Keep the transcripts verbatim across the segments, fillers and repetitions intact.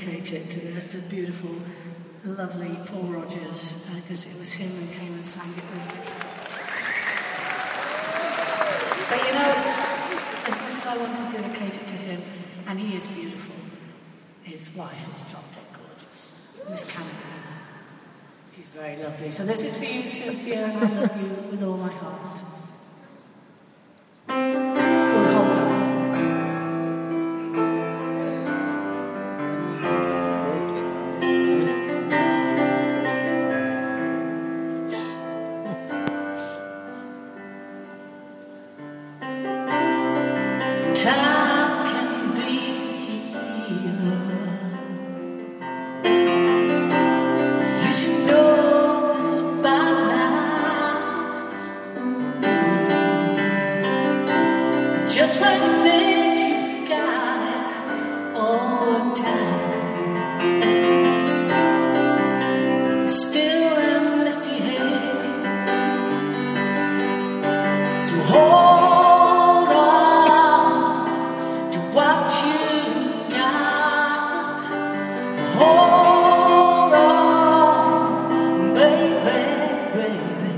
dedicate it to the, the beautiful, lovely Paul Rogers, because uh, it was him who came and sang it with me. But you know, as much as I want to dedicate it to him, and he is beautiful, his wife is drop dead gorgeous, Miss Canada. She's very lovely. So this is for you, Cynthia, and I love you with all my heart. It's called Hold On. Time can be healer. You should know this by now. Ooh. Just when you think you got it all time, still in misty haze. So hold on to what you got. Hold on, baby, baby.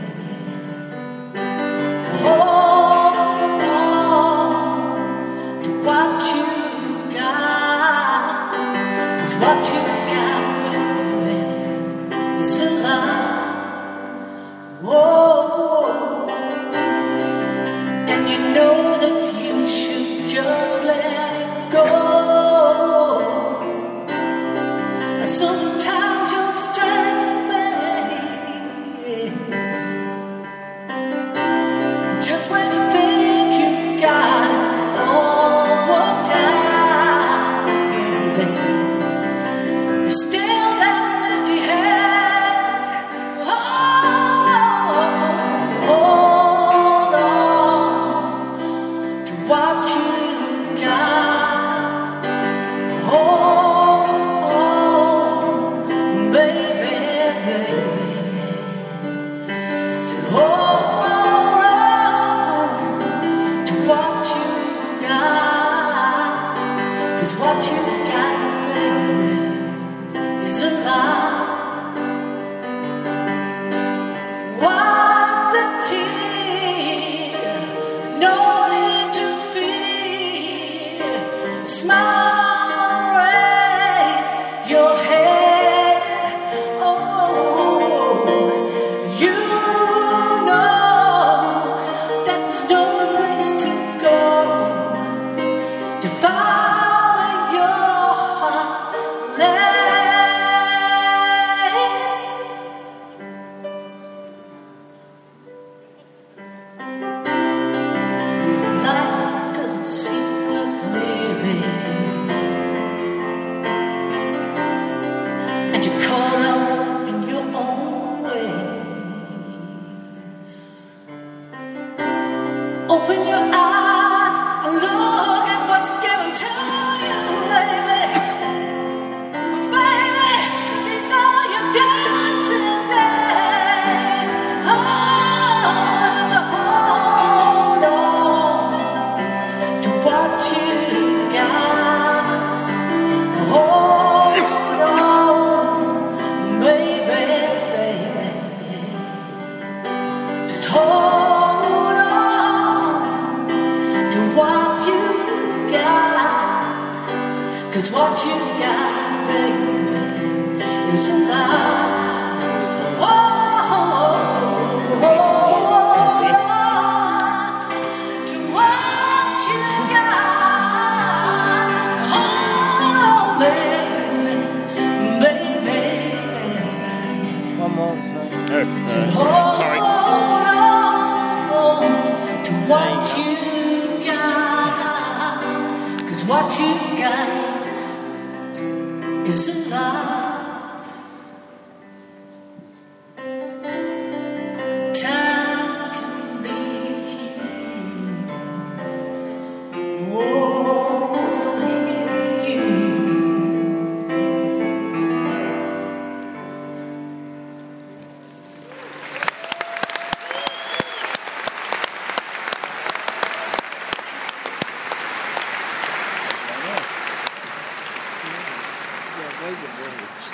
Hold on to what you got. 'Cause what you got, baby, is alive. Whoa. And you know that you should just let it go. Sometimes your strength fades. Just when you think you got it all worked out, baby, there's still that misty haze. Oh, hold on to what you got. Hold on, baby, baby. So hold on to what you got. 'Cause what you got, baby, is alive. Wipe the tear, no need to fear. Smile, raise your head. Oh, you know that there's no place to go to find where your heart lays. And if life doesn't seem worth living, and you're caught up in your own ways, open your eyes and look at what's given to you, baby. Baby, these are your dancing days. Oh, so hold on to what you got. Hold on, baby, baby. Just hold on to what you got. 'Cause what you got, baby, is alive. Oh, hold on to what you got. Hold on, baby, baby. One more. So Uh, hold sorry. on to what you got. 'Cause what you got is alive. Time can be healing. Oh, it's gonna heal you. Yeah, Thank you very much.